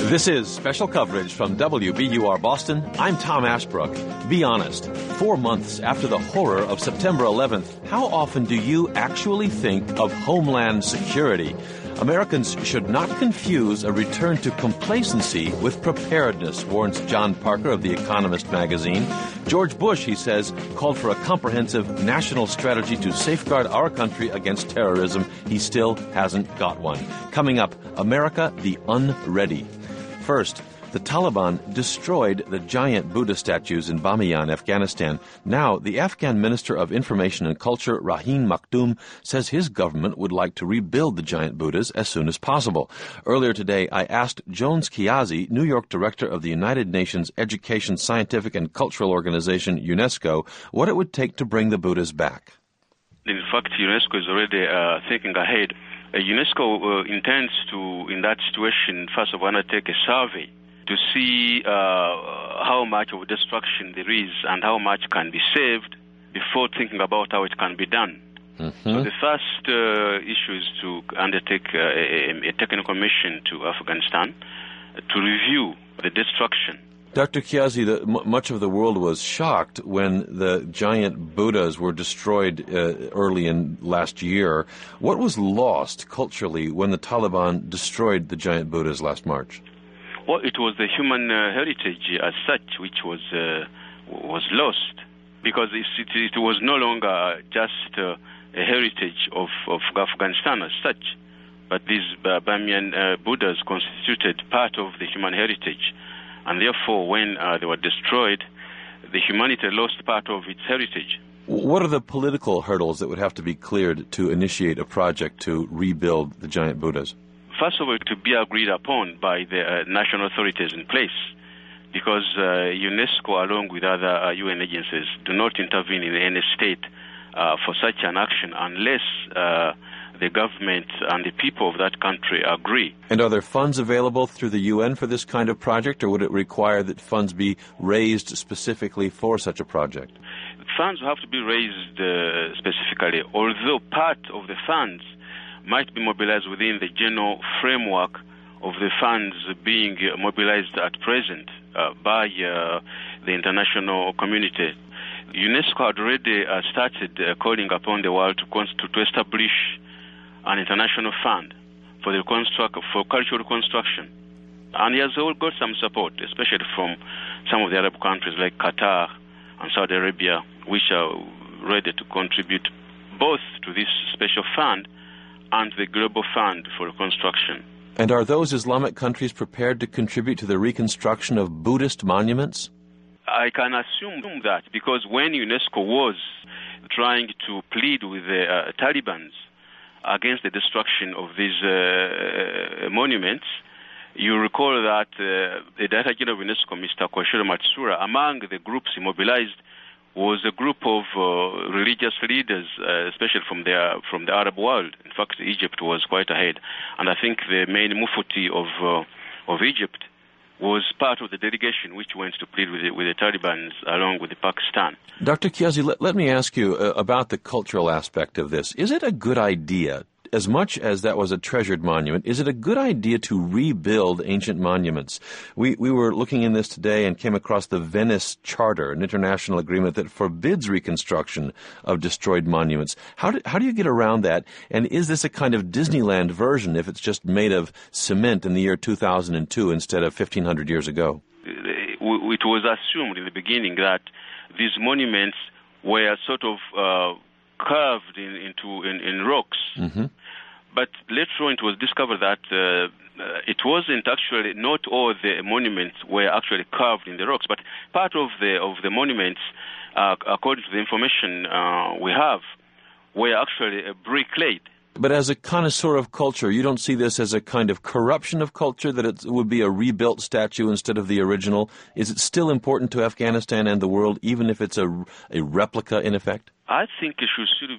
This is special coverage from WBUR Boston. I'm Tom Ashbrook. Be honest, 4 months after the horror of September 11th, how often do you actually think of Homeland Security? Americans should not confuse a return to complacency with preparedness, warns John Parker of The Economist magazine. George Bush, he says, called for a comprehensive national strategy to safeguard our country against terrorism. He still hasn't got one. Coming up, America the Unready. First, the Taliban destroyed the giant Buddha statues in Bamiyan, Afghanistan. Now, the Afghan Minister of Information and Culture, Rahim Maktoum, says his government would like to rebuild the giant Buddhas as soon as possible. Earlier today, I asked Jones Kiazi, New York director of the United Nations Education, Scientific, and Cultural Organization, UNESCO, what it would take to bring the Buddhas back. In fact, UNESCO is already thinking ahead. UNESCO intends to, in that situation, first of all, undertake a survey to see how much of destruction there is and how much can be saved before thinking about how it can be done. Mm-hmm. So the first issue is to undertake a technical mission to Afghanistan to review the destruction. Dr. Kiazi, much of the world was shocked when the giant Buddhas were destroyed early in last year. What was lost culturally when the Taliban destroyed the giant Buddhas last March? Well, it was the human heritage as such which was lost, because it was no longer just a heritage of Afghanistan as such, but these Bamiyan Buddhas constituted part of the human heritage. And therefore, when they were destroyed, the humanity lost part of its heritage. What are the political hurdles that would have to be cleared to initiate a project to rebuild the giant Buddhas? First of all, to be agreed upon by the national authorities in place, because UNESCO, along with other UN agencies, do not intervene in any state for such an action unless the government and the people of that country agree. And are there funds available through the UN for this kind of project, or would it require that funds be raised specifically for such a project? Funds have to be raised specifically, although part of the funds might be mobilized within the general framework of the funds being mobilized at present by the international community. UNESCO had already started calling upon the world to establish an international fund for cultural reconstruction. And he has all got some support, especially from some of the Arab countries like Qatar and Saudi Arabia, which are ready to contribute both to this special fund and the global fund for reconstruction. And are those Islamic countries prepared to contribute to the reconstruction of Buddhist monuments? I can assume that, because when UNESCO was trying to plead with the Taliban against the destruction of these monuments, you recall that the Director General of UNESCO, Mr. Koshiro Matsuura, among the groups he mobilized was a group of religious leaders, especially from the Arab world. In fact, Egypt was quite ahead, and I think the main Mufti of Egypt was part of the delegation which went to plead with the Taliban along with Pakistan. Dr. Kiazi, let me ask you about the cultural aspect of this. Is it a good idea, as much as that was a treasured monument, is it a good idea to rebuild ancient monuments? We were looking in this today and came across the Venice Charter, an international agreement that forbids reconstruction of destroyed monuments. How do you get around that? And is this a kind of Disneyland version if it's just made of cement in the year 2002 instead of 1,500 years ago? It was assumed in the beginning that these monuments were sort of carved in rocks. Mm-hmm. But later on it was discovered that it wasn't actually, not all the monuments were actually carved in the rocks, but part of the monuments, according to the information we have, were actually brick-laid. But as a connoisseur of culture, you don't see this as a kind of corruption of culture, that it would be a rebuilt statue instead of the original? Is it still important to Afghanistan and the world, even if it's a replica in effect? I think it should still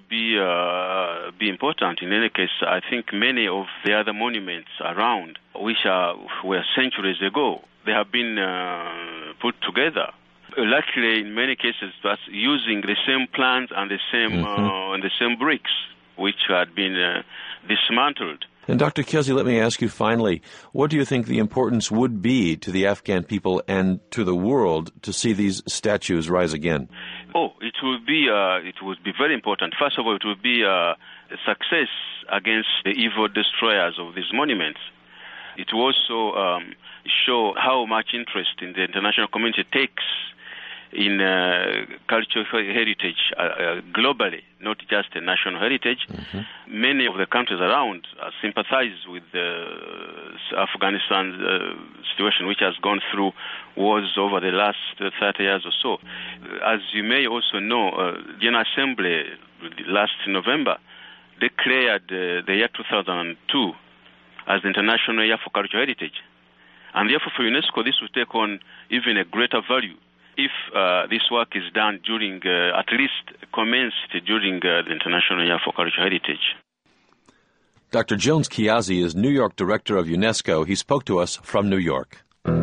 be important. In any case, I think many of the other monuments around, which were centuries ago, they have been put together. Luckily, in many cases, that's using the same plans and the same bricks, which had been dismantled. And Dr. Kiazi, let me ask you finally, what do you think the importance would be to the Afghan people and to the world to see these statues rise again? Oh, it would be very important. First of all, it would be a success against the evil destroyers of these monuments. It will also show how much interest in the international community takes in cultural heritage globally, not just a national heritage. Mm-hmm. Many of the countries around sympathize with Afghanistan's situation, which has gone through wars over the last 30 years or so. As you may also know, General Assembly last November declared the year 2002 as the International Year for Cultural Heritage. And therefore for UNESCO, this will take on even a greater value if this work is done during, at least commenced during the International Year for Cultural Heritage. Dr. Jones Kiazi is New York Director of UNESCO. He spoke to us from New York.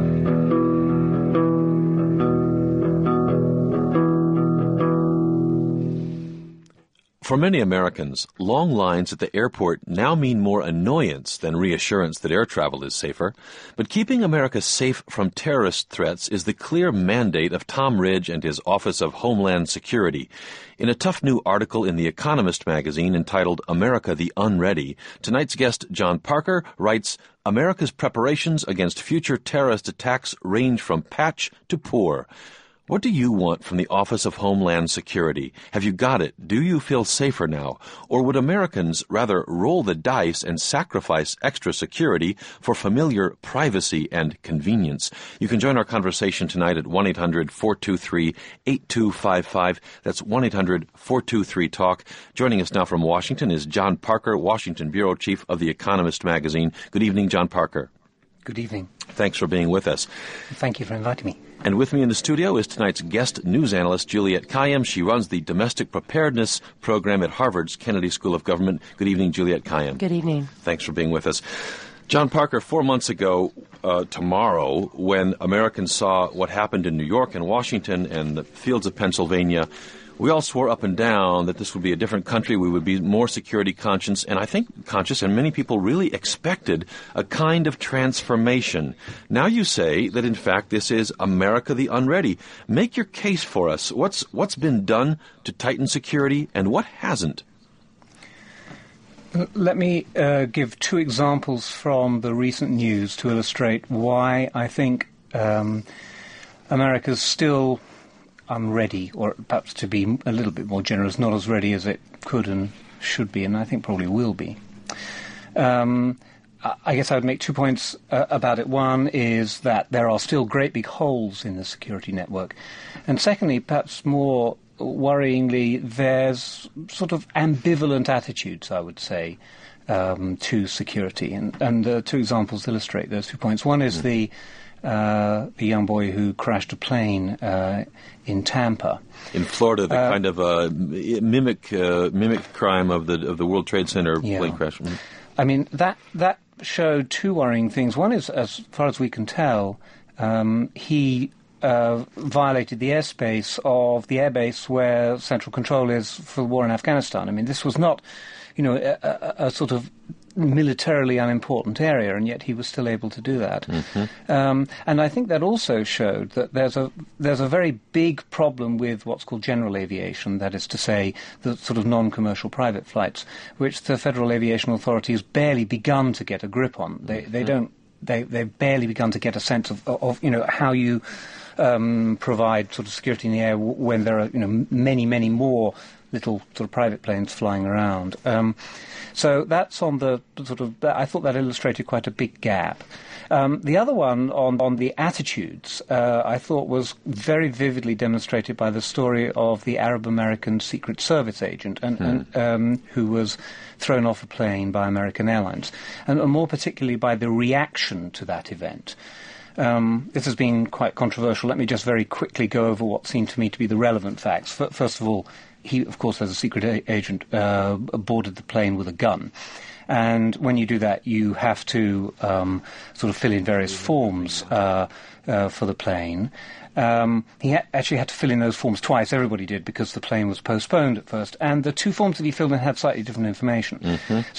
For many Americans, long lines at the airport now mean more annoyance than reassurance that air travel is safer. But keeping America safe from terrorist threats is the clear mandate of Tom Ridge and his Office of Homeland Security. In a tough new article in The Economist magazine entitled America the Unready, tonight's guest, John Parker, writes, America's preparations against future terrorist attacks range from patch to poor. What do you want from the Office of Homeland Security? Have you got it? Do you feel safer now? Or would Americans rather roll the dice and sacrifice extra security for familiar privacy and convenience? You can join our conversation tonight at 1-800-423-8255. That's 1-800-423-TALK. Joining us now from Washington is John Parker, Washington Bureau Chief of The Economist magazine. Good evening, John Parker. Good evening. Thanks for being with us. Thank you for inviting me. And with me in the studio is tonight's guest news analyst, Juliette Kayyem. She runs the Domestic Preparedness Program at Harvard's Kennedy School of Government. Good evening, Juliette Kayyem. Good evening. Thanks for being with us. John Parker, 4 months ago tomorrow, when Americans saw what happened in New York and Washington and the fields of Pennsylvania, we all swore up and down that this would be a different country. We would be more security conscious, and many people really expected a kind of transformation. Now you say that, in fact, this is America the Unready. Make your case for us. What's been done to tighten security, and what hasn't? Let me give two examples from the recent news to illustrate why I think America's still unready, or perhaps to be a little bit more generous, not as ready as it could and should be, and I think probably will be. I guess I would make 2 points about it. One is that there are still great big holes in the security network. And secondly, perhaps more worryingly, there's sort of ambivalent attitudes, I would say, to security. And two examples illustrate those 2 points. One is the young boy who crashed a plane in Tampa, in Florida, the kind of mimic crime of the World Trade Center plane crash. Mm-hmm. I mean, that showed two worrying things. One is, as far as we can tell, he violated the airspace of the airbase where central control is for the war in Afghanistan. I mean, this was not, a sort of militarily unimportant area, and yet he was still able to do that. Mm-hmm. And I think that also showed that there's a very big problem with what's called general aviation, that is to say, the sort of non-commercial private flights, which the Federal Aviation Authority has barely begun to get a grip on. They've barely begun to get a sense of how you provide sort of security in the air when there are many, many more little sort of private planes flying around. So that's on the sort of, I thought that illustrated quite a big gap. The other one on the attitudes, I thought was very vividly demonstrated by the story of the Arab-American Secret Service agent and who was thrown off a plane by American Airlines, and more particularly by the reaction to that event. This has been quite controversial. Let me just very quickly go over what seemed to me to be the relevant facts. First of all, he, of course, as a secret agent, boarded the plane with a gun. And when you do that, you have to sort of fill in various forms for the plane. He actually had to fill in those forms twice. Everybody did, because the plane was postponed at first. And the two forms that he filled in had slightly different information. Mm-hmm. So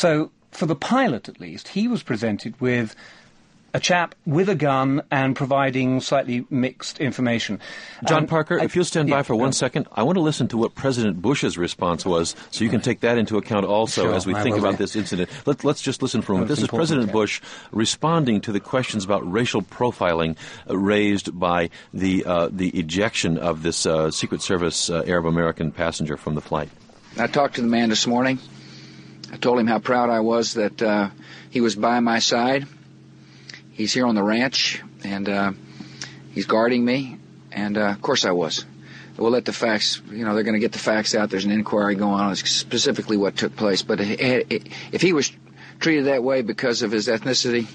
for the pilot at least, he was presented with a chap with a gun and providing slightly mixed information. John Parker, if you'll stand by for 1 second, I want to listen to what President Bush's response was, so you can take that into account also as we think about this incident. Let's just listen for a moment. This is President Bush responding to the questions about racial profiling raised by the ejection of this Secret Service Arab-American passenger from the flight. I talked to the man this morning. I told him how proud I was that he was by my side. He's here on the ranch, and he's guarding me, and of course I was. We'll let the facts, they're going to get the facts out. There's an inquiry going on, specifically what took place. But if he was treated that way because of his ethnicity,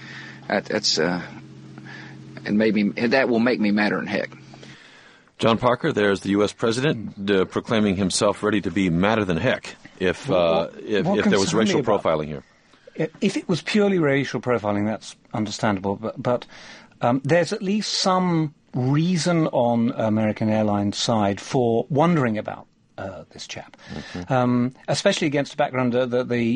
that will make me madder than heck. John Parker, there's the U.S. President proclaiming himself ready to be madder than heck if there was racial profiling here. If it was purely racial profiling, that's understandable, but there's at least some reason on American Airlines' side for wondering about this chap, especially against the background that the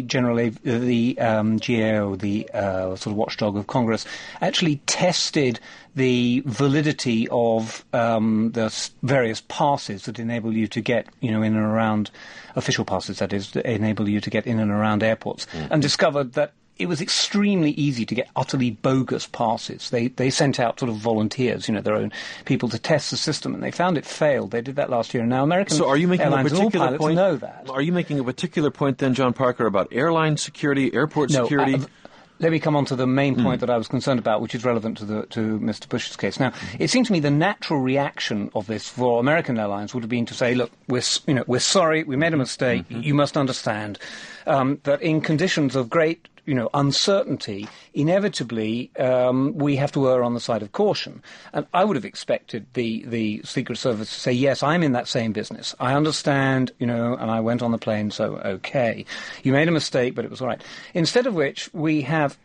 GAO, the sort of watchdog of Congress, actually tested the validity of the various passes that enable you to get, in and around, official passes, that is, that enable you to get in and around airports, and discovered that it was extremely easy to get utterly bogus passes. They sent out sort of volunteers, their own people to test the system, and they found it failed. They did that last year. And now American Airlines and all pilots know that. Are you making a particular point then, John Parker, about airline security, airport security? Let me come on to the main point that I was concerned about, which is relevant to Mr. Bush's case. Now, it seems to me the natural reaction of this for American Airlines would have been to say, look, we're sorry, we made a mistake. You must understand that in conditions of great uncertainty, inevitably, we have to err on the side of caution. And I would have expected the Secret Service to say, yes, I'm in that same business. I understand, and I went on the plane, so okay. You made a mistake, but it was all right. Instead of which, we have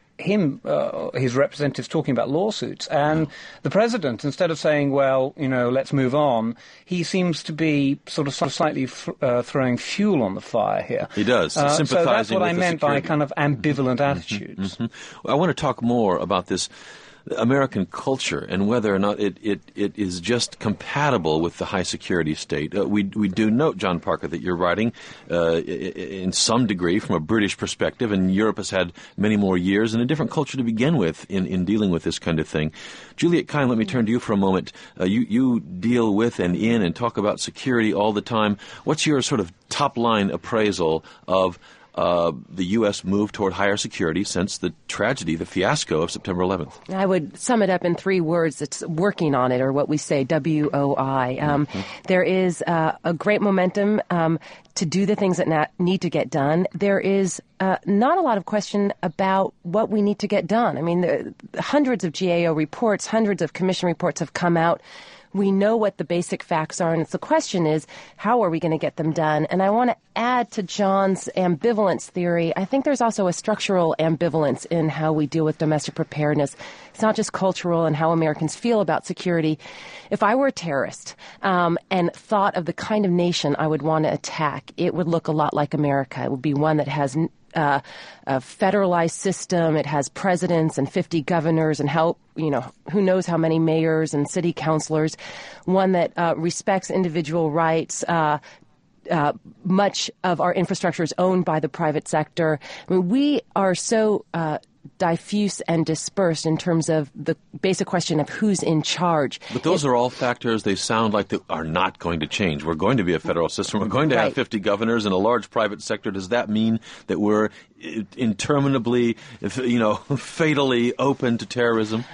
his representatives talking about lawsuits, and the president, instead of saying, well, let's move on, he seems to be sort of slightly throwing fuel on the fire here. He does, sympathizing so that's what with I meant by kind of ambivalent attitudes. I want to talk more about this American culture and whether or not it is just compatible with the high security state. We do note, John Parker, that you're writing in some degree from a British perspective, and Europe has had many more years and a different culture to begin with in dealing with this kind of thing. Juliet Kine, let me turn to you for a moment. You deal with and in and talk about security all the time. What's your sort of top-line appraisal of the U.S. move toward higher security since the tragedy, the fiasco of September 11th? I would sum it up in 3 words. It's working on it, or what we say, WOI. There is a great momentum to do the things that need to get done. There is not a lot of question about what we need to get done. I mean, hundreds of GAO reports, hundreds of commission reports have come out. We know what the basic facts are, and the question is, how are we going to get them done? And I want to add to John's ambivalence theory, I think there's also a structural ambivalence in how we deal with domestic preparedness. It's not just cultural and how Americans feel about security. If I were a terrorist and thought of the kind of nation I would want to attack, it would look a lot like America. It would be one that has a federalized system. It has presidents and 50 governors and who knows how many mayors and city councilors. One that respects individual rights. Much of our infrastructure is owned by the private sector. I mean, we are so diffuse and dispersed in terms of the basic question of who's in charge. But those are all factors, they sound like they are not going to change. We're going to be a federal system. We're going to have 50 governors and a large private sector. Does that mean that we're interminably, fatally open to terrorism?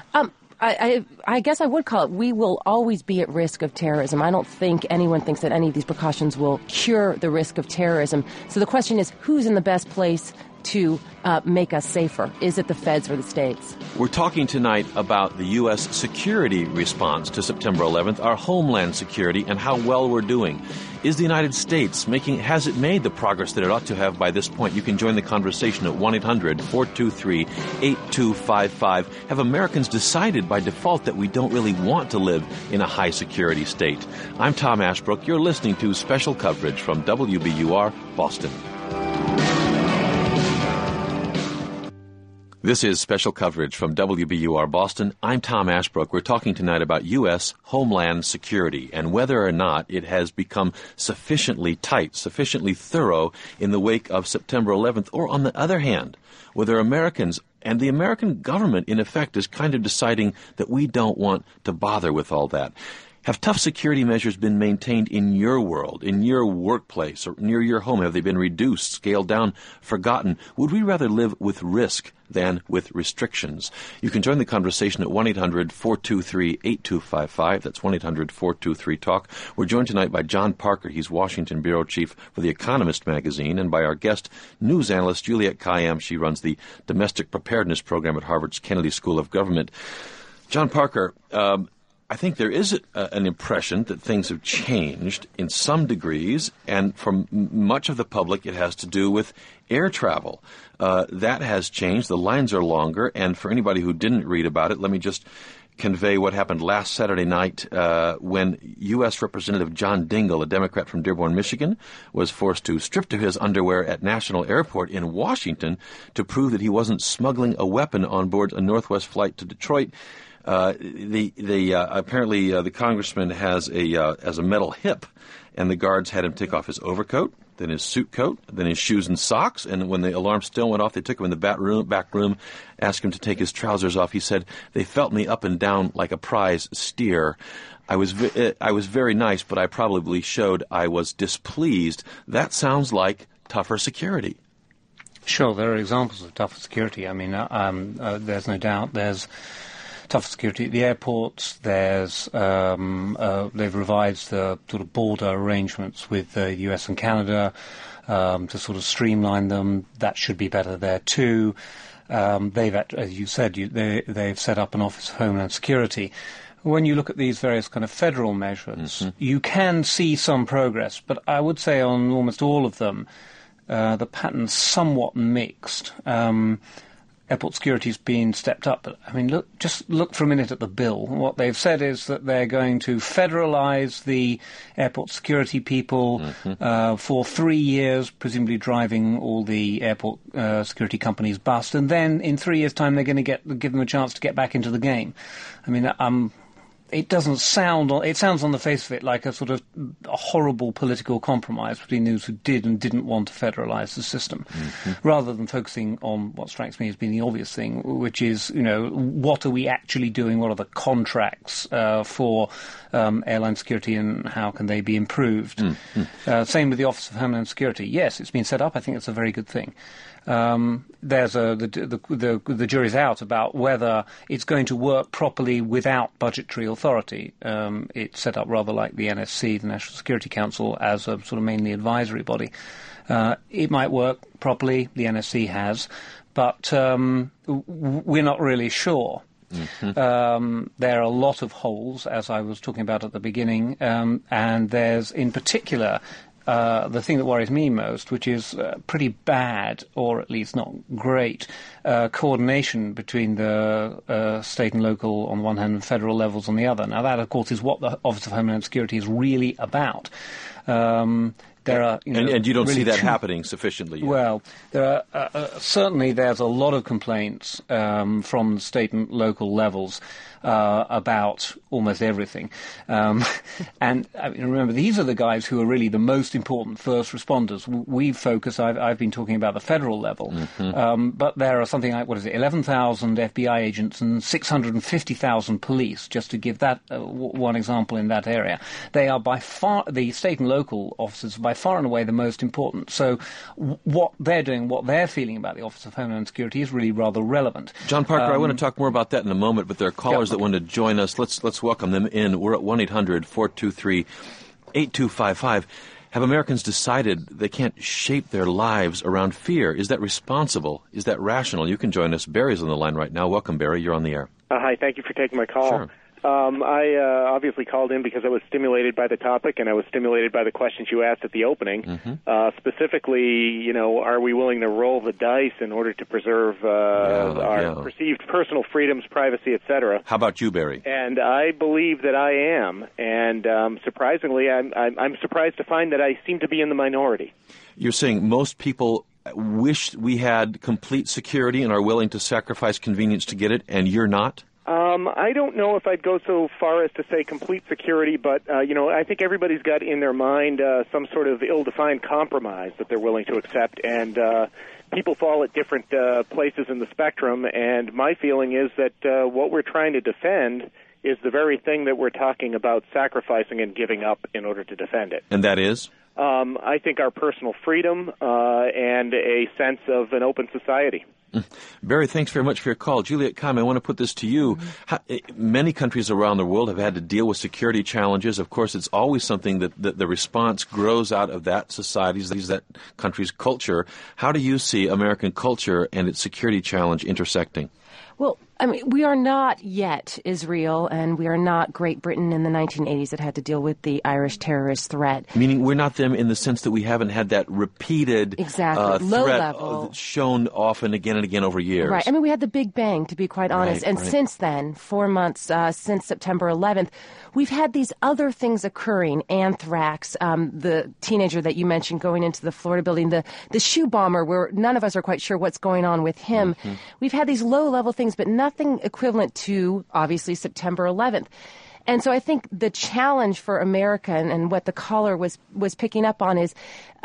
I guess I would call it, we will always be at risk of terrorism. I don't think anyone thinks that any of these precautions will cure the risk of terrorism. So the question is, who's in the best place to make us safer? Is it the feds or the states? We're talking tonight about the U.S. security response to September 11th, our homeland security, and how well we're doing. Is the United States has it made the progress that it ought to have by this point? You can join the conversation at 1-800-423-8255. Have Americans decided by default that we don't really want to live in a high security state? I'm Tom Ashbrook. You're listening to special coverage from WBUR, Boston. This is special coverage from WBUR Boston. I'm Tom Ashbrook. We're talking tonight about U.S. Homeland Security and whether or not it has become sufficiently tight, sufficiently thorough in the wake of September 11th, or on the other hand, whether Americans and the American government, in effect, is kind of deciding that we don't want to bother with all that. Have tough security measures been maintained in your world, in your workplace, or near your home? Have they been reduced, scaled down, forgotten? Would we rather live with risk than with restrictions? You can join the conversation at 1-800-423-8255. That's 1-800-423-TALK. We're joined tonight by John Parker. He's Washington Bureau Chief for The Economist magazine, and by our guest, news analyst Juliette Kayyem. She runs the Domestic Preparedness Program at Harvard's Kennedy School of Government. John Parker, I think there is an impression that things have changed in some degrees, and for much of the public it has to do with air travel. That has changed. The lines are longer, and for anybody who didn't read about it, let me just convey what happened last Saturday night when U.S. Representative John Dingell, a Democrat from Dearborn, Michigan, was forced to strip to his underwear at National Airport in Washington to prove that he wasn't smuggling a weapon on board a Northwest flight to Detroit. Apparently the congressman has a metal hip, and the guards had him take off his overcoat, then his suit coat, then his shoes and socks, and when the alarm still went off, they took him in the back room, asked him to take his trousers off. He said, "They felt me up and down like a prize steer. I was very nice, but I probably showed I was displeased." That sounds like tougher security. Sure, there are examples of tougher security. I mean, there's no doubt there's tougher security at the airports. There's they've revised the sort of border arrangements with the US and Canada to sort of streamline them. That should be better there too. They've, as you said, they've set up an Office of Homeland Security. When you look at these various kind of federal measures, you can see some progress, but I would say on almost all of them, the pattern's somewhat mixed. Airport security's been stepped up, but I mean, just look for a minute at the bill. What they've said is that they're going to federalize the airport security people for 3 years, presumably driving all the airport security companies bust, and then in 3 years' time they're going to give them a chance to get back into the game. I mean, it doesn't sound. It sounds on the face of it like a sort of a horrible political compromise between those who did and didn't want to federalize the system, rather than focusing on what strikes me as being the obvious thing, which is, what are we actually doing? What are the contracts for airline security, and how can they be improved? Same with the Office of Homeland Security. Yes, it's been set up. I think it's a very good thing. There's the jury's out about whether it's going to work properly without budgetary authority. It's set up rather like the NSC, the National Security Council, as a sort of mainly advisory body. It might work properly. The NSC has, but we're not really sure. There are a lot of holes, as I was talking about at the beginning, and there's in particular the thing that worries me most, which is pretty bad, or at least not great, coordination between the state and local on the one hand and federal levels on the other. Now that, of course, is what the Office of Homeland Security is really about. There are, and you don't really see that happening sufficiently yet. Well, there are certainly there's a lot of complaints from the state and local levels about almost everything. And I mean, remember, these are the guys who are really the most important first responders. I've been talking about the federal level, but there are something like, 11,000 FBI agents and 650,000 police, just to give that one example in that area. They are by far, the state and local officers are by far and away the most important. So what they're doing, what they're feeling about the Office of Homeland Security is really rather relevant. John Parker, I want to talk more about that in a moment, but there are callers that want to join us. Let's welcome them in. We're at 1-800-423-8255. Have Americans decided they can't shape their lives around fear? Is that responsible? Is that rational? You can join us. Barry's on the line right now. Welcome, Barry. You're on the air. Hi. Thank you for taking my call. Sure. I obviously called in because I was stimulated by the topic, and I was stimulated by the questions you asked at the opening. Specifically, are we willing to roll the dice in order to preserve our perceived personal freedoms, privacy, etc.? How about you, Barry? And I believe that I am, and surprisingly, I'm surprised to find that I seem to be in the minority. You're saying most people wish we had complete security and are willing to sacrifice convenience to get it, and you're not? I don't know if I'd go so far as to say complete security, but, I think everybody's got in their mind some sort of ill-defined compromise that they're willing to accept, and people fall at different places in the spectrum, and my feeling is that what we're trying to defend is the very thing that we're talking about sacrificing and giving up in order to defend it. And that is? I think our personal freedom and a sense of an open society. Barry, thanks very much for your call. Juliette Kayyem, I want to put this to you. Many countries around the world have had to deal with security challenges. Of course, it's always something that the response grows out of that society's, that country's culture. How do you see American culture and its security challenge intersecting? Well, I mean, we are not yet Israel, and we are not Great Britain in the 1980s that had to deal with the Irish terrorist threat. Meaning we're not them in the sense that we haven't had that repeated low threat level shown often again and again over years. Right. I mean, we had the Big Bang, to be quite honest. And since then, 4 months since September 11th, we've had these other things occurring. Anthrax, the teenager that you mentioned going into the Florida building, the shoe bomber where none of us are quite sure what's going on with him. Mm-hmm. We've had these low-level things, but nothing equivalent to, obviously, September 11th. And so I think the challenge for America and what the caller was picking up on is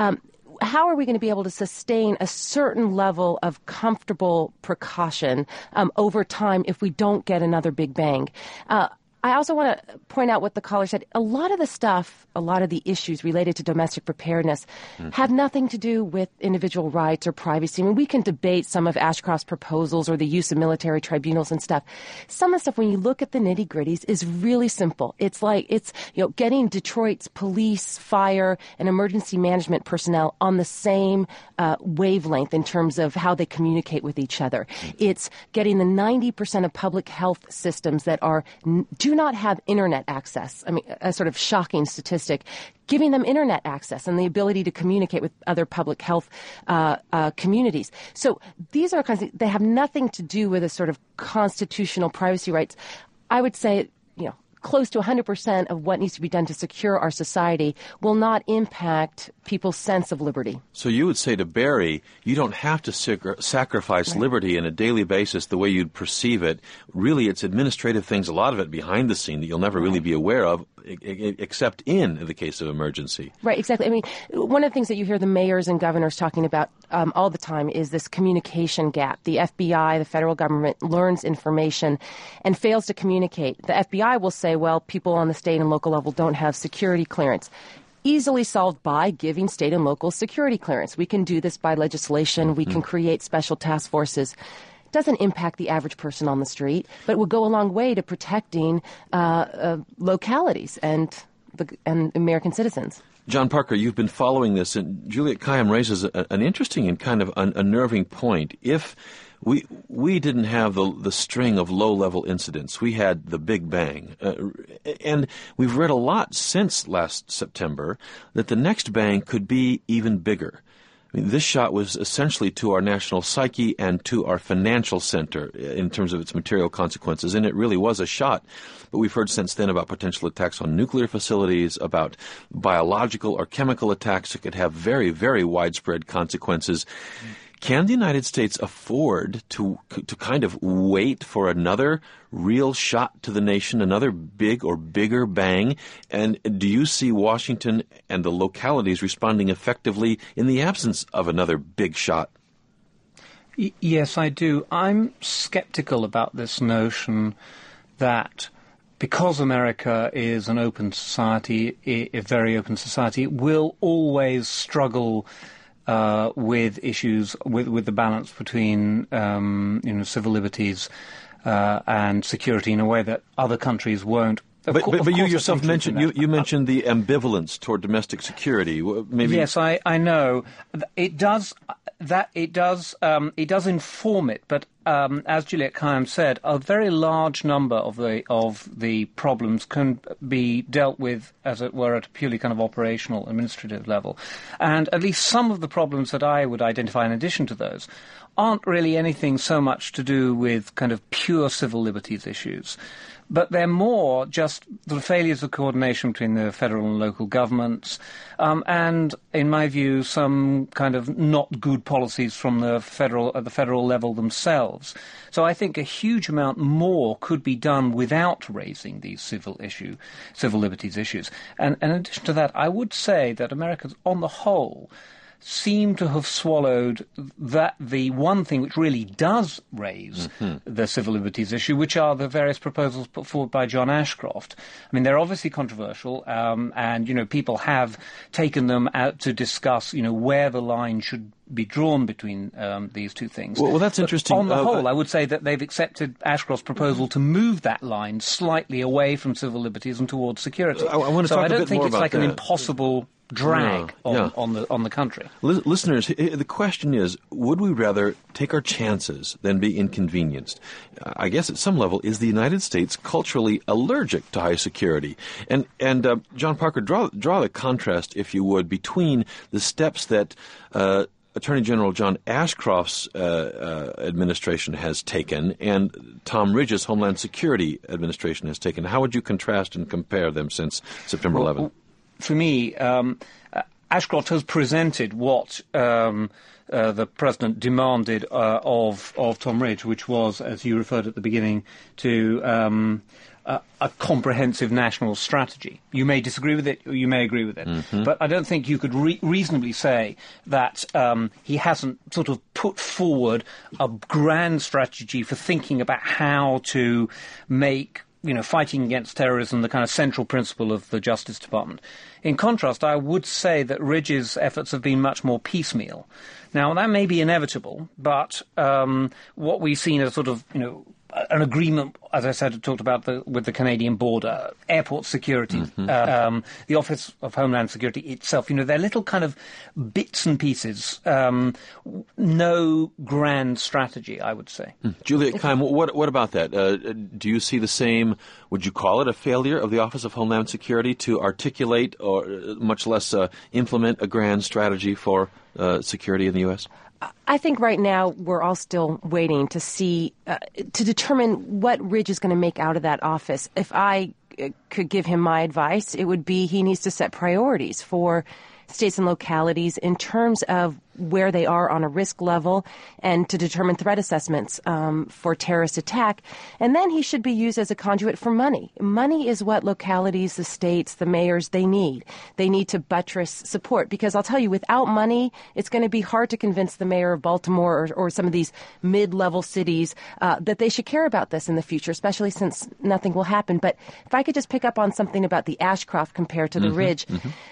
how are we going to be able to sustain a certain level of comfortable precaution over time if we don't get another Big Bang? I also want to point out what the caller said. A lot of the issues related to domestic preparedness have nothing to do with individual rights or privacy. I mean, we can debate some of Ashcroft's proposals or the use of military tribunals and stuff. Some of the stuff, when you look at the nitty-gritties, is really simple. It's getting Detroit's police, fire, and emergency management personnel on the same wavelength in terms of how they communicate with each other. It's getting the 90% of public health systems that do not have internet access. I mean, a sort of shocking statistic. Giving them internet access and the ability to communicate with other public health communities. So these are kinds of, they have nothing to do with a sort of constitutional privacy rights. I would say, close to 100% of what needs to be done to secure our society will not impact people's sense of liberty. So you would say to Barry, you don't have to sacrifice liberty on a daily basis the way you'd perceive it. Really, it's administrative things, a lot of it behind the scene that you'll never really be aware of, except in the case of emergency. Right, exactly. I mean, one of the things that you hear the mayors and governors talking about all the time is this communication gap. The FBI, the federal government, learns information and fails to communicate. The FBI will say, well, people on the state and local level don't have security clearance. Easily solved by giving state and local security clearance. We can do this by legislation. We can create special task forces. It doesn't impact the average person on the street, but it would go a long way to protecting localities and American citizens. John Parker, you've been following this, and Juliette Kayyem raises an interesting and kind of unnerving point. If we didn't have the string of low-level incidents, we had the Big Bang. And we've read a lot since last September that the next bang could be even bigger. I mean, this shot was essentially to our national psyche and to our financial center in terms of its material consequences, and it really was a shot. But we've heard since then about potential attacks on nuclear facilities, about biological or chemical attacks that could have very, very widespread consequences. Can the United States afford to kind of wait for another real shot to the nation, another big or bigger bang? And do you see Washington and the localities responding effectively in the absence of another big shot? Yes, I do. I'm skeptical about this notion that because America is an open society, a very open society, will always struggle with issues, with the balance between civil liberties and security in a way that other countries won't. But you yourself mentioned you mentioned the ambivalence toward domestic security. Maybe yes, I know it does. It does inform it, but as Juliette Kayyem said, a very large number of the problems can be dealt with, as it were, at a purely kind of operational, administrative level. And at least some of the problems that I would identify in addition to those aren't really anything so much to do with kind of pure civil liberties issues, but they're more just the failures of coordination between the federal and local governments, and, in my view, some kind of not good policies from the federal level themselves. So I think a huge amount more could be done without raising these civil liberties issues. And in addition to that, I would say that Americans, on the whole, seem to have swallowed that the one thing which really does raise the civil liberties issue, which are the various proposals put forward by John Ashcroft. I mean, they're obviously controversial, and, people have taken them out to discuss, where the line should be drawn between these two things. Well, that's interesting. On the whole, I would say that they've accepted Ashcroft's proposal to move that line slightly away from civil liberties and towards security. I want to talk a bit more about that. So I don't think it's like an impossible drag on the country. Listeners, the question is, would we rather take our chances than be inconvenienced? I guess at some level, is the United States culturally allergic to high security? And John Parker, draw the contrast, if you would, between the steps that Attorney General John Ashcroft's administration has taken and Tom Ridge's Homeland Security administration has taken. How would you contrast and compare them since September 11th? For me, Ashcroft has presented what the president demanded of Tom Ridge, which was, as you referred at the beginning, to a comprehensive national strategy. You may disagree with it, or you may agree with it, but I don't think you could reasonably say that he hasn't sort of put forward a grand strategy for thinking about how to make fighting against terrorism the kind of central principle of the Justice Department. In contrast, I would say that Ridge's efforts have been much more piecemeal. Now, that may be inevitable, but what we've seen is sort of, an agreement, as I said, talked about with the Canadian border, airport security, the Office of Homeland Security itself. They're little kind of bits and pieces. No grand strategy, I would say. Juliet Keim, what about that? Do you see the same? Would you call it a failure of the Office of Homeland Security to articulate or much less implement a grand strategy for security in the U.S.? I think right now we're all still waiting to see, to determine what Ridge is going to make out of that office. If I could give him my advice, it would be he needs to set priorities for states and localities in terms of where they are on a risk level and to determine threat assessments for terrorist attack. And then he should be used as a conduit for money. Money is what localities, the states, the mayors, they need. They need to buttress support because I'll tell you, without money, it's going to be hard to convince the mayor of Baltimore or some of these mid-level cities that they should care about this in the future, especially since nothing will happen. But if I could just pick up on something about the Ashcroft compared to the Ridge,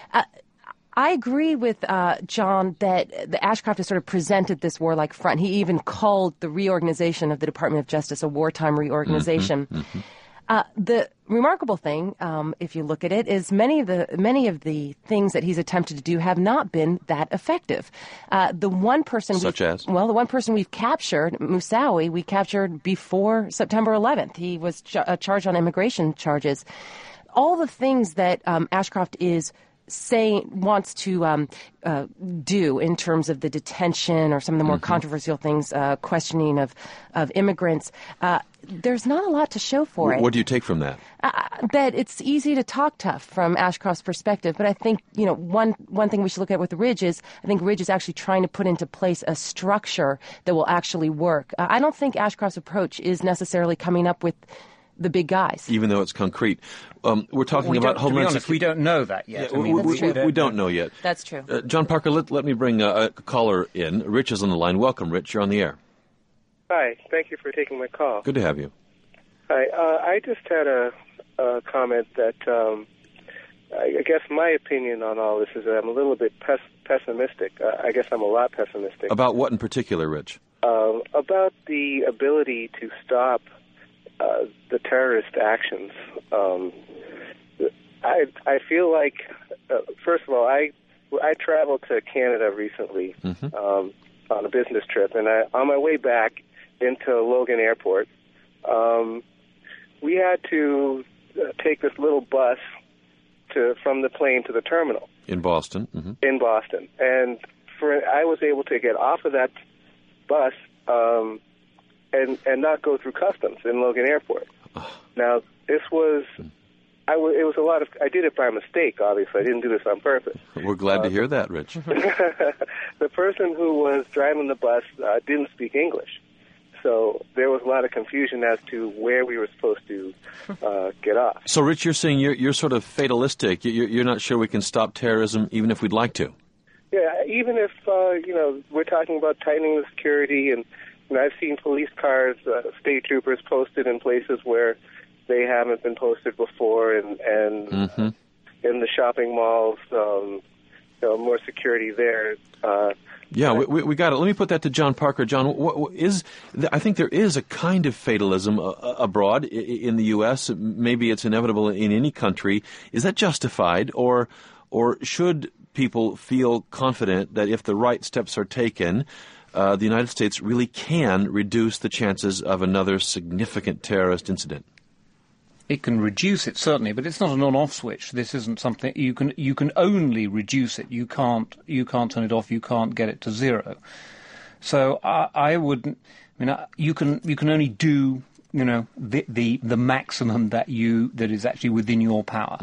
I agree with John that the Ashcroft has sort of presented this warlike front. He even called the reorganization of the Department of Justice a wartime reorganization. The remarkable thing, if you look at it, is many of the things that he's attempted to do have not been that effective. The one person the one person we've captured, Moussaoui, we captured before September 11th. He was charged on immigration charges. All the things that Ashcroft is wants to do in terms of the detention or some of the more controversial things, questioning of immigrants, there's not a lot to show for it. What do you take from that? That it's easy to talk tough from Ashcroft's perspective, but I think one thing we should look at with Ridge is I think Ridge is actually trying to put into place a structure that will actually work. I don't think Ashcroft's approach is necessarily coming up with the big guys. Even though it's concrete. We're talking about Homeland Security. We don't know that yet. Yeah, we don't know yet. That's true. John Parker, let me bring a caller in. Rich is on the line. Welcome, Rich. You're on the air. Hi. Thank you for taking my call. Good to have you. Hi. I just had a comment that I guess my opinion on all this is that I'm a little bit pessimistic. I guess I'm a lot pessimistic. About what in particular, Rich? About the ability to stop the terrorist actions. I feel like, first of all, I traveled to Canada recently on a business trip, and on my way back into Logan Airport, we had to take this little bus from the plane to the terminal in Boston. In Boston, and I was able to get off of that bus and not go through customs in Logan Airport. Now, this was, it was a lot of, I did it by mistake, obviously. I didn't do this on purpose. We're glad to hear that, Rich. The person who was driving the bus didn't speak English. So there was a lot of confusion as to where we were supposed to get off. So, Rich, you're saying you're sort of fatalistic. You're not sure we can stop terrorism even if we'd like to. Yeah, even if, we're talking about tightening the security, and I've seen police cars, state troopers posted in places where they haven't been posted before, and in the shopping malls, more security there. Yeah, we got it. Let me put that to John Parker. John, I think there is a kind of fatalism abroad in the U.S. Maybe it's inevitable in any country. Is that justified, or should people feel confident that if the right steps are taken, the United States really can reduce the chances of another significant terrorist incident? It can reduce it, certainly, but it's not an on-off switch. This isn't something you can only reduce it. You can't turn it off. You can't get it to zero. So I wouldn't. You can only do the maximum that is actually within your power.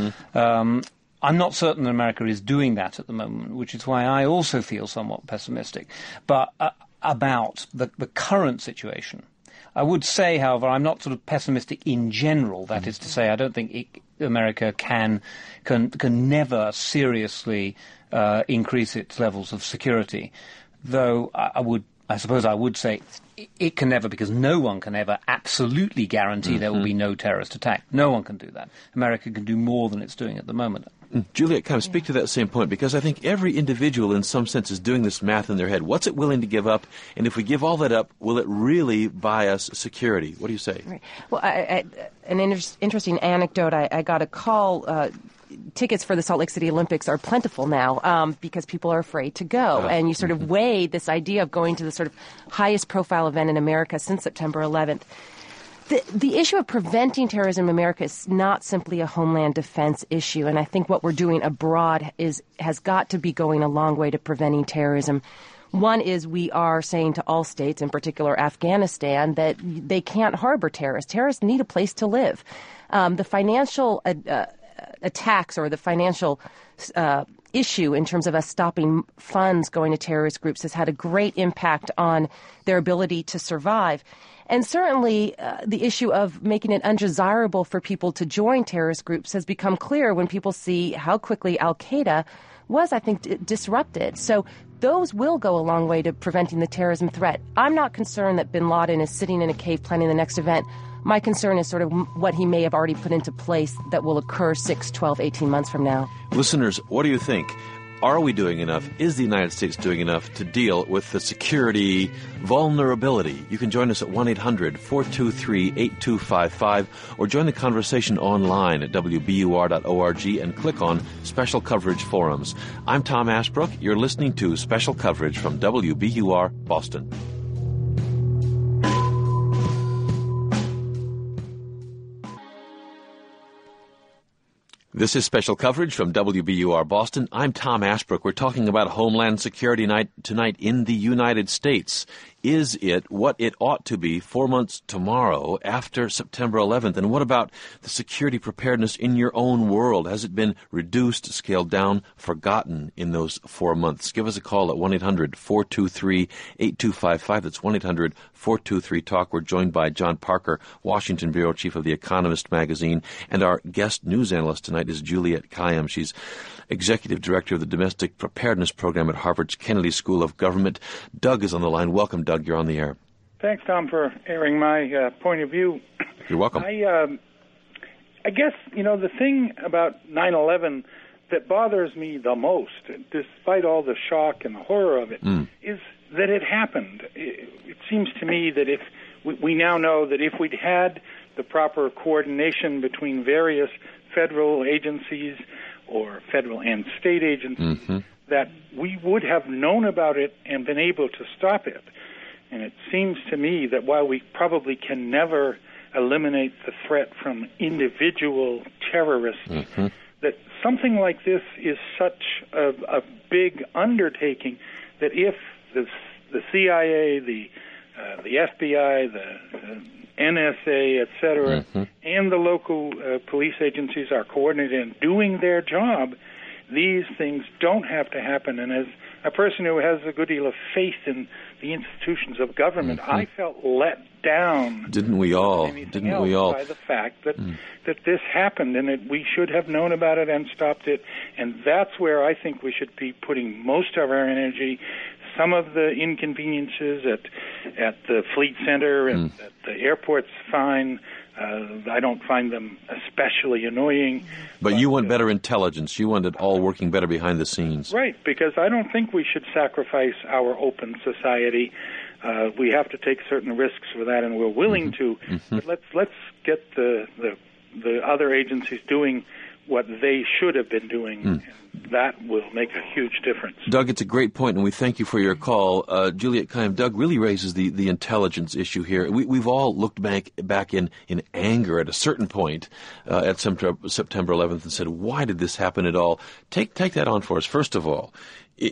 I'm not certain that America is doing that at the moment, which is why I also feel somewhat pessimistic. But about the current situation. I would say, however, I'm not sort of pessimistic in general. That is to say, I don't think America can never seriously increase its levels of security. Though I suppose I would say it can never, because no one can ever absolutely guarantee there will be no terrorist attack. No one can do that. America can do more than it's doing at the moment. Juliet, kind of speak to that same point, because I think every individual in some sense is doing this math in their head. What's it willing to give up? And if we give all that up, will it really buy us security? What do you say? Right. Well, an interesting anecdote, I got a call. Tickets for the Salt Lake City Olympics are plentiful now because people are afraid to go. And you sort of weigh this idea of going to the sort of highest profile event in America since September 11th. The issue of preventing terrorism in America is not simply a homeland defense issue, and I think what we're doing abroad has got to be going a long way to preventing terrorism. One is we are saying to all states, in particular Afghanistan, that they can't harbor terrorists. Terrorists need a place to live. The financial attacks or the financial issue in terms of us stopping funds going to terrorist groups has had a great impact on their ability to survive. And certainly the issue of making it undesirable for people to join terrorist groups has become clear when people see how quickly al-Qaeda was, I think, disrupted. So those will go a long way to preventing the terrorism threat. I'm not concerned that bin Laden is sitting in a cave planning the next event. My concern is sort of what he may have already put into place that will occur 6, 12, 18 months from now. Listeners, what do you think? Are we doing enough? Is the United States doing enough to deal with the security vulnerability? You can join us at 1-800-423-8255 or join the conversation online at WBUR.org and click on Special Coverage Forums. I'm Tom Ashbrook. You're listening to Special Coverage from WBUR Boston. This is Special Coverage from WBUR Boston. I'm Tom Ashbrook. We're talking about Homeland Security Night tonight in the United States. Is it what it ought to be 4 months tomorrow after September 11th? And what about the security preparedness in your own world? Has it been reduced, scaled down, forgotten in those 4 months? Give us a call at 1-800-423-8255. That's 1-800-423-TALK. We're joined by John Parker, Washington Bureau Chief of The Economist magazine. And our guest news analyst tonight is Juliet Kayyem. She's Executive Director of the Domestic Preparedness Program at Harvard's Kennedy School of Government. Doug is on the line. Welcome, Doug. You're on the air. Thanks, Tom, for airing my point of view. You're welcome. I guess, the thing about 9/11 that bothers me the most, despite all the shock and the horror of it, is that it happened. It seems to me that if we now know that if we'd had the proper coordination between various federal agencies or federal and state agencies, that we would have known about it and been able to stop it. And it seems to me that while we probably can never eliminate the threat from individual terrorists, that something like this is such a big undertaking that if the CIA, the the FBI, the NSA, etc., and the local police agencies are coordinated and doing their job, these things don't have to happen. And as a person who has a good deal of faith in the institutions of government, I felt let down. Didn't we all? Didn't we all? By the fact that that this happened, and that we should have known about it and stopped it. And that's where I think we should be putting most of our energy. Some of the inconveniences at the Fleet Center and at the airport's fine. I don't find them especially annoying. But you want better intelligence. You want it all working better behind the scenes. Right, because I don't think we should sacrifice our open society. We have to take certain risks for that, and we're willing to. But let's get the other agencies doing what they should have been doing. That will make a huge difference. Doug, it's a great point, and we thank you for your call. Juliet Kayyem, Doug really raises the intelligence issue here. We've all looked back in anger at a certain point at September 11th and said, why did this happen at all? Take that on for us. First of all, do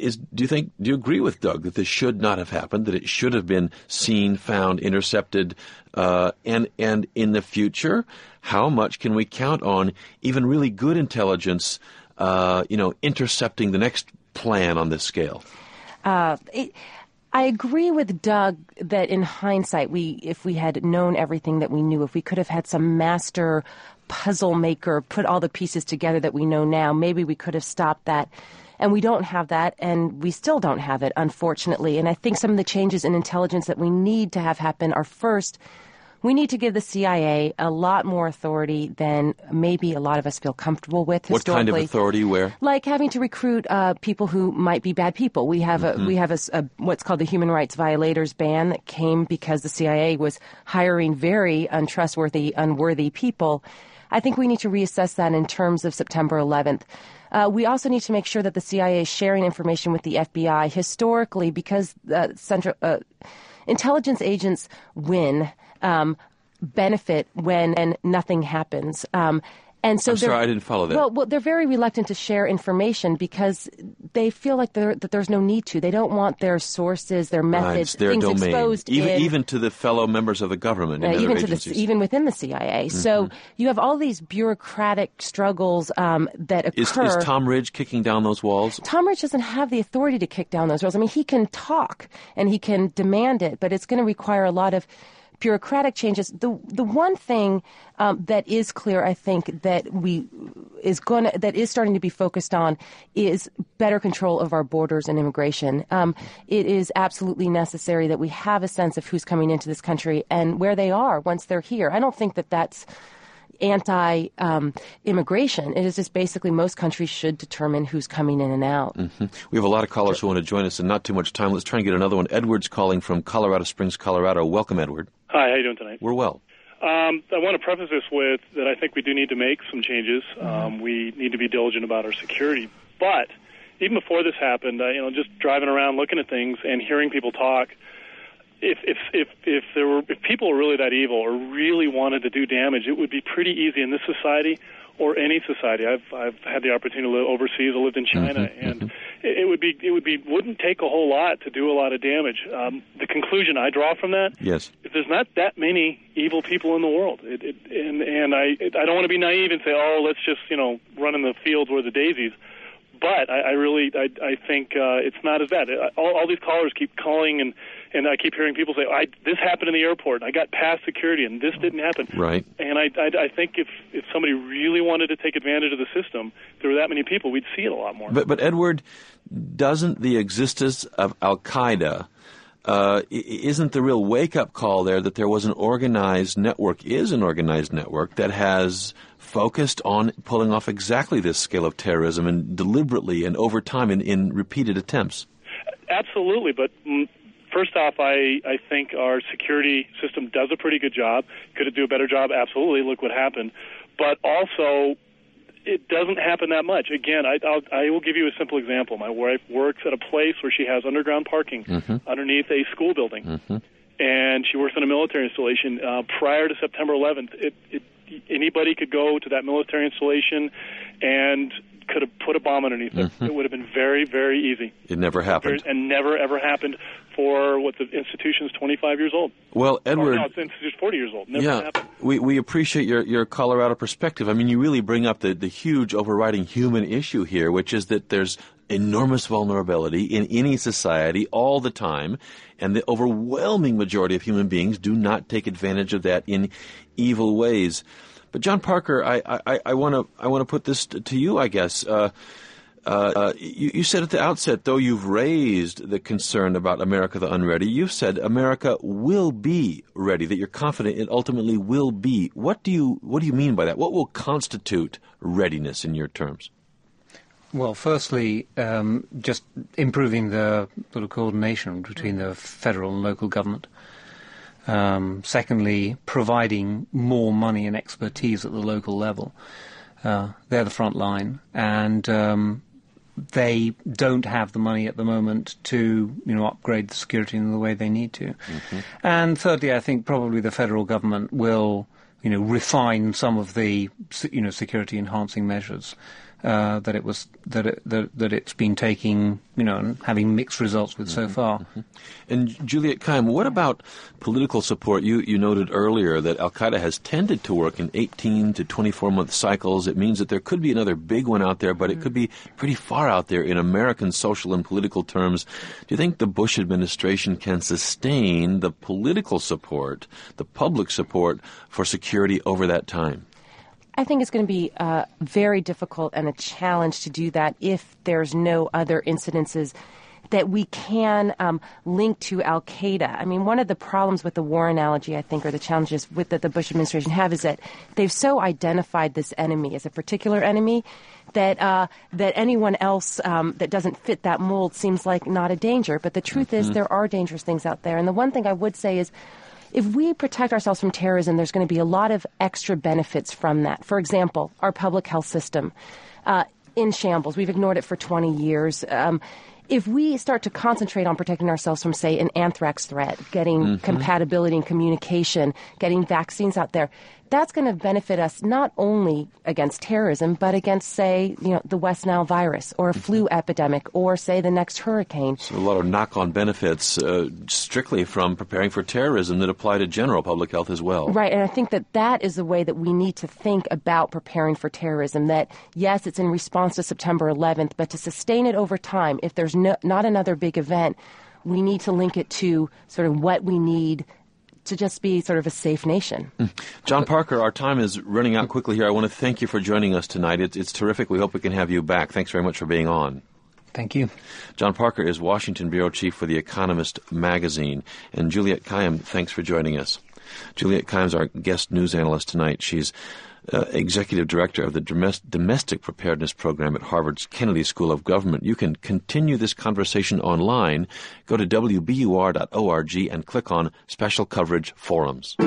you agree with Doug that this should not have happened, that it should have been seen, found, intercepted, and in the future, how much can we count on even really good intelligence intercepting the next plan on this scale? I agree with Doug that in hindsight, if we had known everything that we knew, if we could have had some master puzzle maker put all the pieces together that we know now, maybe we could have stopped that. And we don't have that, and we still don't have it, unfortunately. And I think some of the changes in intelligence that we need to have happen are, first, we need to give the CIA a lot more authority than maybe a lot of us feel comfortable with historically. What kind of authority? Where? Like having to recruit people who might be bad people. We have a what's called the Human Rights Violators ban that came because the CIA was hiring very untrustworthy, unworthy people. I think we need to reassess that in terms of September 11th. We also need to make sure that the CIA is sharing information with the FBI historically, because intelligence agents benefit when nothing happens. And so I'm sorry, I didn't follow that. Well, they're very reluctant to share information because they feel like that there's no need to. They don't want their sources, their methods, their things domain. exposed. Even to the fellow members of the government and other agencies. Even within the CIA. So you have all these bureaucratic struggles that occur. Is Tom Ridge kicking down those walls? Tom Ridge doesn't have the authority to kick down those walls. I mean, he can talk and he can demand it, but it's going to require a lot of bureaucratic changes. The one thing that is clear, I think, that is starting to be focused on is better control of our borders and immigration. It is absolutely necessary that we have a sense of who's coming into this country and where they are once they're here. I don't think that that's anti-immigration. It is just basically most countries should determine who's coming in and out. We have a lot of callers who want to join us and not too much time. Let's try and get another one. Edward's calling from Colorado Springs, Colorado. Welcome, Edward. Hi, how are you doing tonight? We're well. I want to preface this with that I think we do need to make some changes. We need to be diligent about our security. But even before this happened, just driving around looking at things and hearing people talk, if people were really that evil or really wanted to do damage, it would be pretty easy in this society or any society. I've had the opportunity to live overseas. I lived in China, and it wouldn't take a whole lot to do a lot of damage. The conclusion I draw from that, yes, is there's not that many evil people in the world, and I don't want to be naive and say, let's just run in the fields where the daisies. But I think it's not as bad. All these callers keep calling, and I keep hearing people say, this happened in the airport, and I got past security, and this didn't happen. Right. And I think if somebody really wanted to take advantage of the system, there were that many people, we'd see it a lot more. But Edward, doesn't the existence of Al-Qaeda, isn't the real wake-up call there that there was an organized network that has focused on pulling off exactly this scale of terrorism and deliberately and over time in repeated attempts? Absolutely, but first off, I think our security system does a pretty good job. Could it do a better job? Absolutely. Look what happened. But also, it doesn't happen that much. Again, I will give you a simple example. My wife works at a place where she has underground parking underneath a school building, and she works on a military installation. Prior to September 11th, anybody could go to that military installation and could have put a bomb underneath it. It would have been very, very easy. It never happened. And never, ever happened for what the institution's 25 years old. Well, Edward... No, the institution's 40 years old. Never happened. We appreciate your Colorado perspective. I mean, you really bring up the huge overriding human issue here, which is that there's enormous vulnerability in any society all the time, and the overwhelming majority of human beings do not take advantage of that in evil ways. But John Parker, I want to put this to you, I guess. You said at the outset, though you've raised the concern about America the Unready, you've said America will be ready, that you're confident it ultimately will be. What do you mean by that? What will constitute readiness in your terms? Well, firstly, just improving the sort of coordination between the federal and local government. Secondly, providing more money and expertise at the local level. They're the front line, and they don't have the money at the moment to, upgrade the security in the way they need to. And thirdly, I think probably the federal government will, refine some of the, security enhancing measures that it's been taking, and having mixed results with so far. And Juliet Kayyem, what about political support? You noted earlier that Al-Qaeda has tended to work in 18 to 24-month cycles. It means that there could be another big one out there, but it could be pretty far out there in American social and political terms. Do you think the Bush administration can sustain the political support, the public support for security over that time? I think it's going to be very difficult and a challenge to do that if there's no other incidences that we can link to al-Qaeda. I mean, one of the problems with the war analogy, I think, or the challenges that the Bush administration have is that they've so identified this enemy as a particular enemy that anyone else that doesn't fit that mold seems like not a danger. But the truth is there are dangerous things out there. And the one thing I would say is, if we protect ourselves from terrorism, there's going to be a lot of extra benefits from that. For example, our public health system in shambles. We've ignored it for 20 years. If we start to concentrate on protecting ourselves from, say, an anthrax threat, getting compatibility and communication, getting vaccines out there, that's going to benefit us not only against terrorism, but against, say, the West Nile virus or a flu epidemic or, say, the next hurricane. So a lot of knock-on benefits strictly from preparing for terrorism that apply to general public health as well. Right, and I think that is the way that we need to think about preparing for terrorism, that, yes, it's in response to September 11th, but to sustain it over time, if there's not another big event, we need to link it to sort of what we need to just be sort of a safe nation. John Parker, our time is running out quickly here. I want to thank you for joining us tonight. It's terrific. We hope we can have you back. Thanks very much for being on. Thank you. John Parker is Washington Bureau Chief for The Economist magazine. And Juliet Kayyem, thanks for joining us. Juliet Kayyem is our guest news analyst tonight. She's Executive Director of the Domestic Preparedness Program at Harvard's Kennedy School of Government. You can continue this conversation online. Go to wbur.org and click on Special Coverage Forums.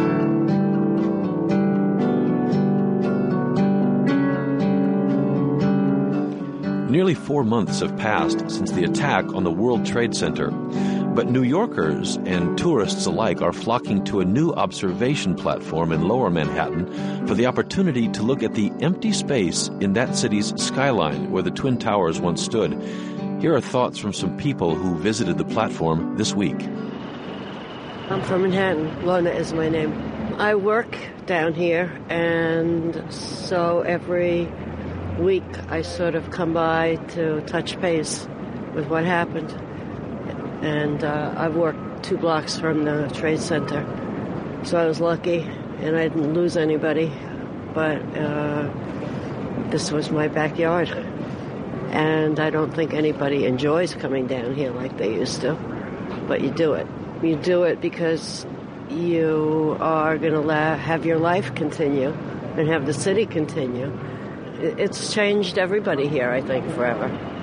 Nearly 4 months have passed since the attack on the World Trade Center, but New Yorkers and tourists alike are flocking to a new observation platform in Lower Manhattan for the opportunity to look at the empty space in that city's skyline where the Twin Towers once stood. Here are thoughts from some people who visited the platform this week. I'm from Manhattan. Lona is my name. I work down here, and so every week I sort of come by to touch base with what happened. And I've worked 2 blocks from the Trade Center, so I was lucky, and I didn't lose anybody. But this was my backyard, and I don't think anybody enjoys coming down here like they used to. But you do it. You do it because you are going to have your life continue and have the city continue. It's changed everybody here, I think, forever.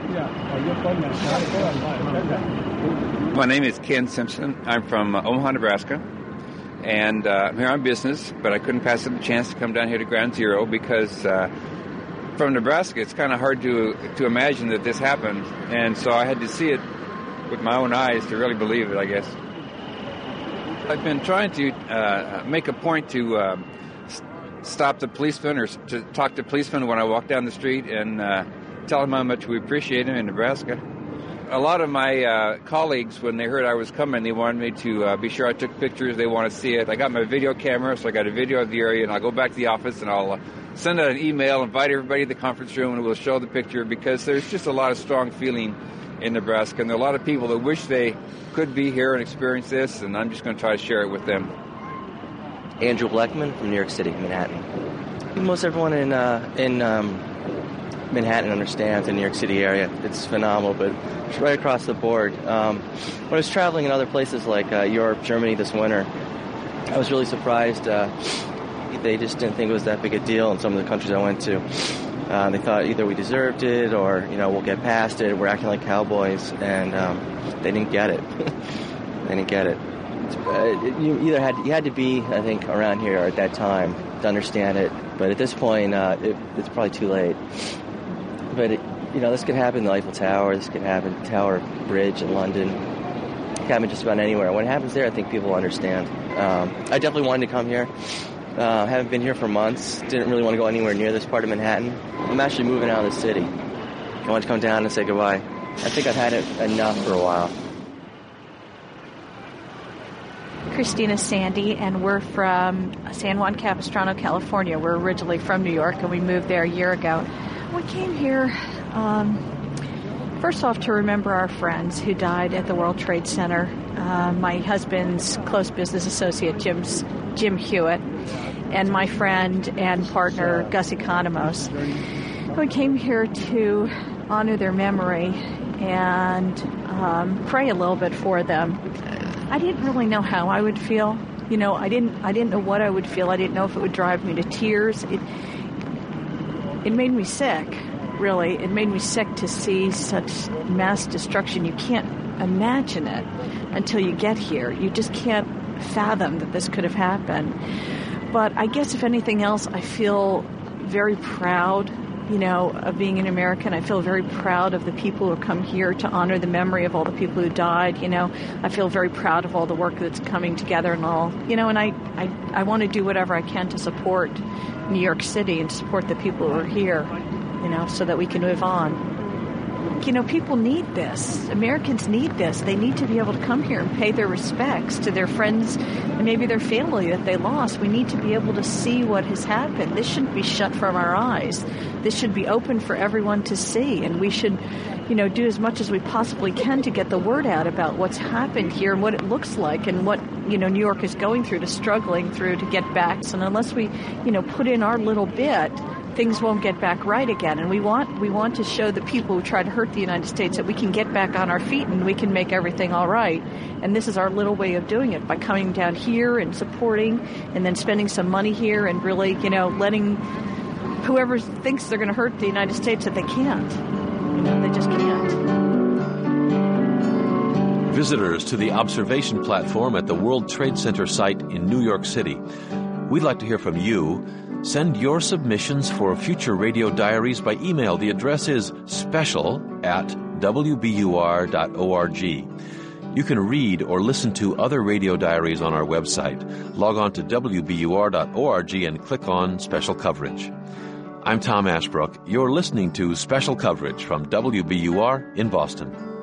My name is Ken Simpson. I'm from Omaha, Nebraska, and I'm here on business, but I couldn't pass up the chance to come down here to Ground Zero because from Nebraska, it's kind of hard to imagine that this happened, and so I had to see it with my own eyes to really believe it, I guess. I've been trying to make a point to stop the policemen or to talk to policemen when I walk down the street and tell him how much we appreciate him in Nebraska. A lot of my colleagues, when they heard I was coming, they wanted me to be sure I took pictures. They want to see it. I got my video camera, so I got a video of the area, and I'll go back to the office and I'll send out an email, invite everybody to the conference room, and we'll show the picture, because there's just a lot of strong feeling in Nebraska, and there are a lot of people that wish they could be here and experience this, and I'm just going to try to share it with them. Andrew Bleckman from New York City, Manhattan. Most everyone in Manhattan understands the New York City area. It's phenomenal, but it's right across the board. When I was traveling in other places like Europe, Germany this winter, I was really surprised. They just didn't think it was that big a deal in some of the countries I went to. They thought either we deserved it or, we'll get past it. We're acting like cowboys, and they didn't get it. They didn't get it. You had to be, I think, around here at that time to understand it. But at this point, it's probably too late. But this could happen in the Eiffel Tower. This could happen at Tower Bridge in London. It could happen just about anywhere. When it happens there, I think people understand. I definitely wanted to come here. I haven't been here for months. Didn't really want to go anywhere near this part of Manhattan. I'm actually moving out of the city. I want to come down and say goodbye. I think I've had it enough for a while. Christina Sandy, and we're from San Juan Capistrano, California. We're originally from New York, and we moved there a year ago. We came here, first off, to remember our friends who died at the World Trade Center. My husband's close business associate, Jim Hewitt, and my friend and partner, Gus Economos. We came here to honor their memory and pray a little bit for them. I didn't really know how I would feel. I didn't know what I would feel. I didn't know if it would drive me to tears. It made me sick, really. It made me sick to see such mass destruction. You can't imagine it until you get here. You just can't fathom that this could have happened. But I guess if anything else, I feel very proud, of being an American. I feel very proud of the people who come here to honor the memory of all the people who died. I feel very proud of all the work that's coming together and all. And I want to do whatever I can to support New York City and support the people who are here, so that we can move on. People need this. Americans need this. They need to be able to come here and pay their respects to their friends and maybe their family that they lost. We need to be able to see what has happened. This shouldn't be shut from our eyes. This should be open for everyone to see, and we should, do as much as we possibly can to get the word out about what's happened here and what it looks like and what, New York is going through, struggling through to get back. And unless we, put in our little bit, things won't get back right again. And we want to show the people who try to hurt the United States that we can get back on our feet and we can make everything all right. And this is our little way of doing it, by coming down here and supporting and then spending some money here and really, letting whoever thinks they're going to hurt the United States that they can't. They just can't. Visitors to the observation platform at the World Trade Center site in New York City. We'd like to hear from you. Send your submissions for future radio diaries by email. The address is special@wbur.org. You can read or listen to other radio diaries on our website. Log on to wbur.org and click on Special Coverage. I'm Tom Ashbrook. You're listening to Special Coverage from WBUR in Boston.